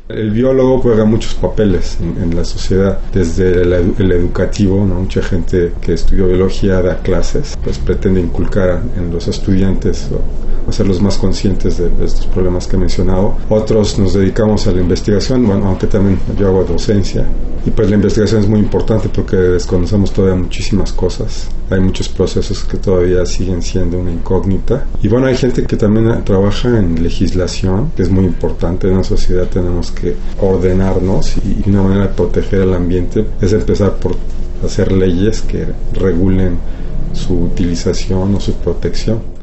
El biólogo juega muchos papeles en la sociedad, desde el educativo, ¿no? Mucha gente que estudió biología da clases, pues pretende inculcar en los estudiantes o hacerlos más conscientes de estos problemas que he mencionado. Otros nos dedicamos a la investigación, bueno, aunque también yo hago docencia, y pues la investigación es muy importante porque desconocemos todavía muchísimas cosas. Hay muchos procesos que todavía siguen siendo una incógnita. Y bueno, hay gente que también trabaja en legislación, que es muy importante. En la sociedad tenemos que ordenarnos, y una manera de proteger el ambiente es empezar por hacer leyes que regulen su utilización o su protección.